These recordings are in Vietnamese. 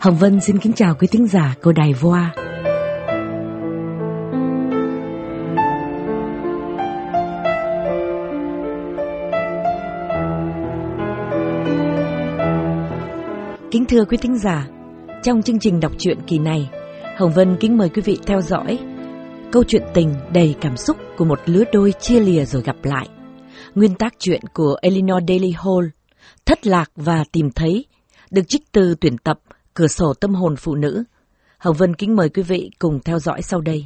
Hồng Vân xin kính chào quý thính giả của Đài VOA. Kính thưa quý thính giả, trong chương trình đọc truyện kỳ này, Hồng Vân kính mời quý vị theo dõi câu chuyện tình đầy cảm xúc của một lứa đôi chia lìa rồi gặp lại. Nguyên tác truyện của Elinor Daly Hall, Thất lạc và tìm thấy, được trích từ tuyển tập Cửa sổ tâm hồn phụ nữ. Hồng Vân kính mời quý vị cùng theo dõi sau đây.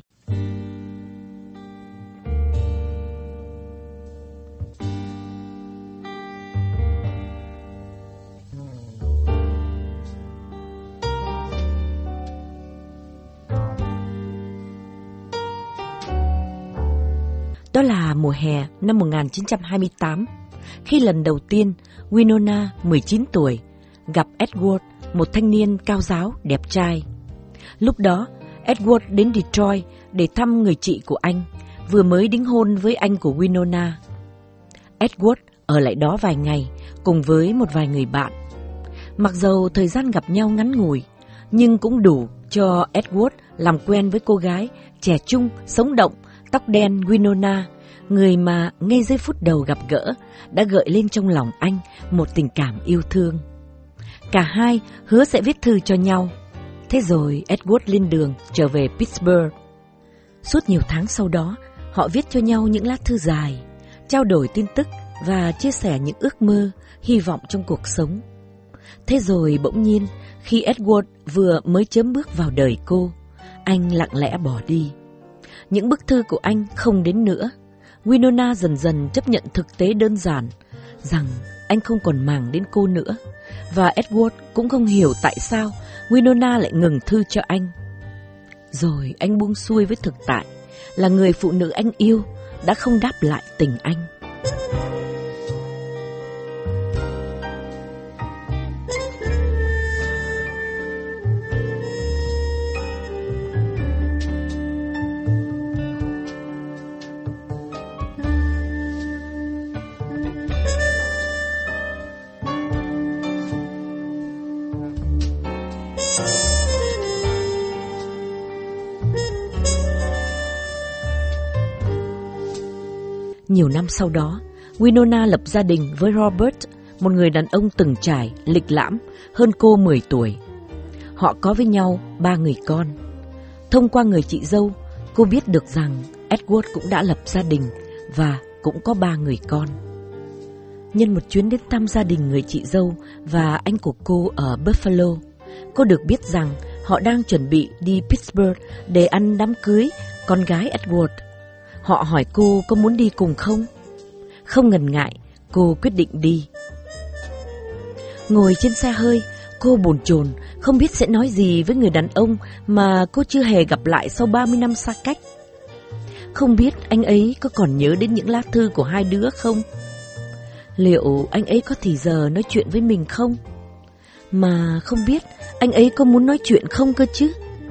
Đó là mùa hè năm 1928, khi lần đầu tiên Winona, 19 tuổi, gặp Edward, một thanh niên cao ráo, đẹp trai. Lúc đó, Edward đến Detroit để thăm người chị của anh, vừa mới đính hôn với anh của Winona. Edward ở lại đó vài ngày cùng với một vài người bạn. Mặc dầu thời gian gặp nhau ngắn ngủi, nhưng cũng đủ cho Edward làm quen với cô gái trẻ trung, sống động, tóc đen Winona, người mà ngay giây phút đầu gặp gỡ đã gợi lên trong lòng anh một tình cảm yêu thương. Cả hai hứa sẽ viết thư cho nhau. Thế rồi Edward lên đường trở về Pittsburgh. Suốt nhiều tháng sau đó, họ viết cho nhau những lá thư dài, trao đổi tin tức và chia sẻ những ước mơ, hy vọng trong cuộc sống. Thế rồi bỗng nhiên, khi Edward vừa mới chớm bước vào đời cô, anh lặng lẽ bỏ đi. Những bức thư của anh không đến nữa. Winona dần dần chấp nhận thực tế đơn giản rằng anh không còn màng đến cô nữa. Và Edward cũng không hiểu tại sao Winona lại ngừng thư cho anh. Rồi anh buông xuôi với thực tại là người phụ nữ anh yêu đã không đáp lại tình anh. Nhiều năm sau đó, Winona lập gia đình với Robert, một người đàn ông từng trải, lịch lãm, hơn cô 10 tuổi. Họ có với nhau 3 người con. Thông qua người chị dâu, cô biết được rằng Edward cũng đã lập gia đình và cũng có 3 người con. Nhân một chuyến đến thăm gia đình người chị dâu và anh của cô ở Buffalo, cô được biết rằng họ đang chuẩn bị đi Pittsburgh để ăn đám cưới con gái Edward. Họ hỏi cô có muốn đi cùng không? Không ngần ngại, cô quyết định đi. Ngồi trên xe hơi, cô bồn chồn, không biết sẽ nói gì với người đàn ông mà cô chưa hề gặp lại sau 30 năm xa cách. Không biết anh ấy có còn nhớ đến những lá thư của hai đứa không? Liệu anh ấy có thì giờ nói chuyện với mình không? Mà không biết anh ấy có muốn nói chuyện không cơ chứ?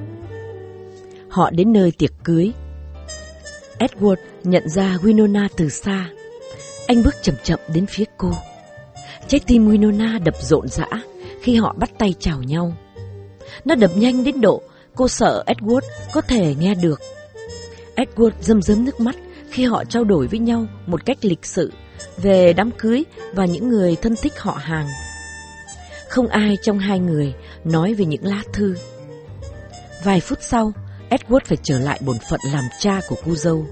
Họ đến nơi tiệc cưới. Edward nhận ra Winona từ xa. Anh bước chậm chậm đến phía cô. Trái tim Winona đập rộn rã khi họ bắt tay chào nhau. Nó đập nhanh đến độ cô sợ Edward có thể nghe được. Edward rơm rớm nước mắt khi họ trao đổi với nhau một cách lịch sự về đám cưới và những người thân thích họ hàng. Không ai trong hai người nói về những lá thư. Vài phút sau, Edward phải trở lại bổn phận làm cha của cô dâu.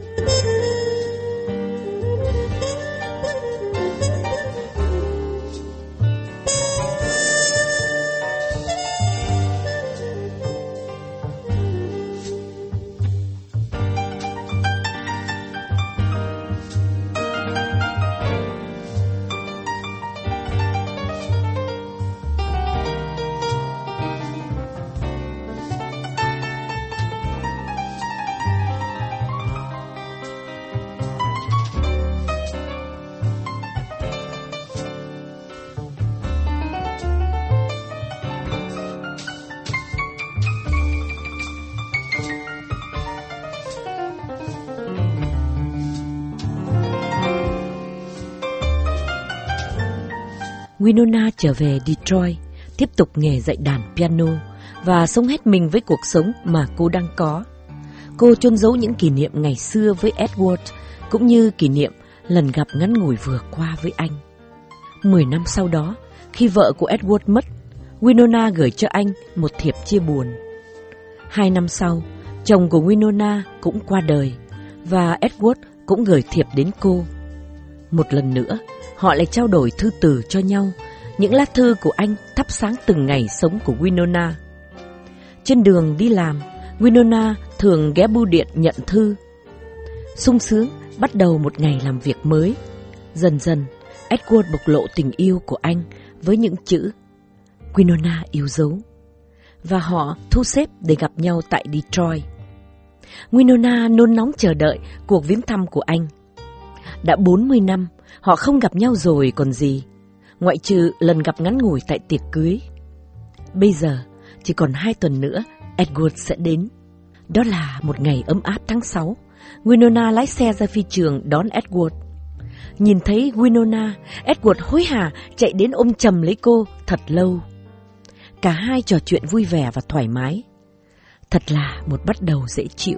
Winona trở về Detroit, tiếp tục nghề dạy đàn piano và sống hết mình với cuộc sống mà cô đang có. Cô chôn giấu những kỷ niệm ngày xưa với Edward, cũng như kỷ niệm lần gặp ngắn ngủi vừa qua với anh. 10 năm sau đó, khi vợ của Edward mất, Winona gửi cho anh một thiệp chia buồn. 2 năm sau, chồng của Winona cũng qua đời, và Edward cũng gửi thiệp đến cô. Một lần nữa, họ lại trao đổi thư từ cho nhau. Những lá thư của anh thắp sáng từng ngày sống của Winona. Trên đường đi làm, Winona thường ghé bưu điện nhận thư. Sung sướng bắt đầu một ngày làm việc mới. Dần dần, Edward bộc lộ tình yêu của anh với những chữ Winona yêu dấu. Và họ thu xếp để gặp nhau tại Detroit. Winona nôn nóng chờ đợi cuộc viếng thăm của anh. Đã 40 năm, họ không gặp nhau rồi còn gì, ngoại trừ lần gặp ngắn ngủi tại tiệc cưới. Bây giờ, chỉ còn 2 tuần nữa, Edward sẽ đến. Đó là một ngày ấm áp tháng 6. Winona lái xe ra phi trường đón Edward. Nhìn thấy Winona, Edward hối hả chạy đến ôm chầm lấy cô thật lâu. Cả hai trò chuyện vui vẻ và thoải mái. Thật là một bắt đầu dễ chịu.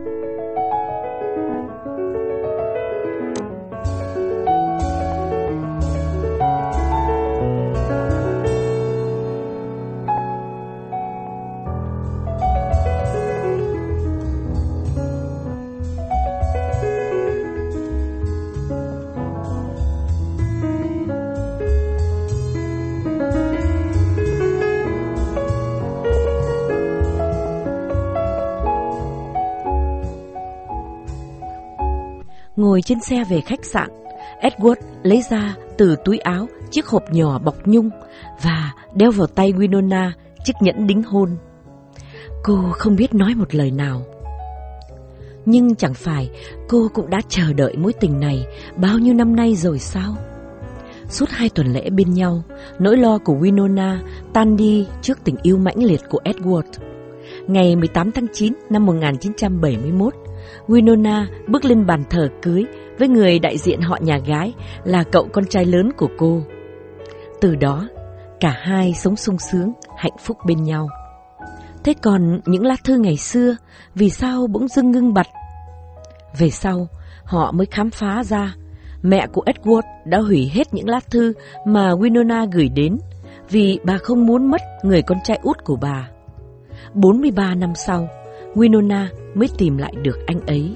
Ngồi trên xe về khách sạn, Edward lấy ra từ túi áo chiếc hộp nhỏ bọc nhung và đeo vào tay Winona chiếc nhẫn đính hôn. Cô không biết nói một lời nào. Nhưng chẳng phải cô cũng đã chờ đợi mối tình này bao nhiêu năm nay rồi sao? Suốt 2 tuần lễ bên nhau, nỗi lo của Winona tan đi trước tình yêu mãnh liệt của Edward. Ngày 18 tháng 9 năm 1971, Winona bước lên bàn thờ cưới với người đại diện họ nhà gái là cậu con trai lớn của cô. Từ đó, cả hai sống sung sướng, hạnh phúc bên nhau. Thế còn những lá thư ngày xưa, vì sao bỗng dưng ngưng bặt? Về sau, họ mới khám phá ra mẹ của Edward đã hủy hết những lá thư mà Winona gửi đến, vì bà không muốn mất người con trai út của bà. 43 năm sau, Winona mới tìm lại được anh ấy.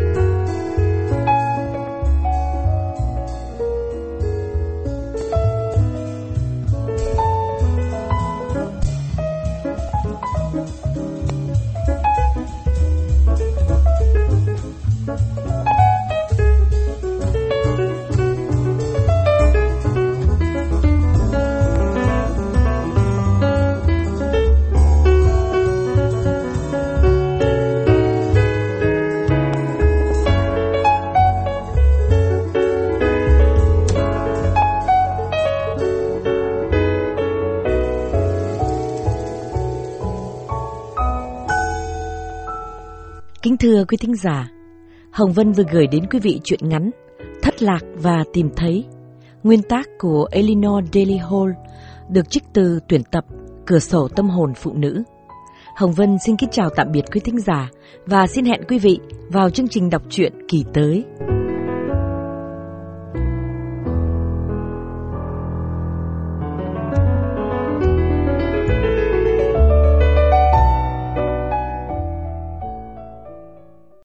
Kính thưa quý thính giả, Hồng Vân vừa gửi đến quý vị truyện ngắn Thất lạc và tìm thấy, nguyên tác của Elinor Daly Hall, được trích từ tuyển tập Cửa sổ tâm hồn phụ nữ. Hồng Vân xin kính chào tạm biệt quý thính giả và xin hẹn quý vị vào chương trình đọc truyện kỳ tới.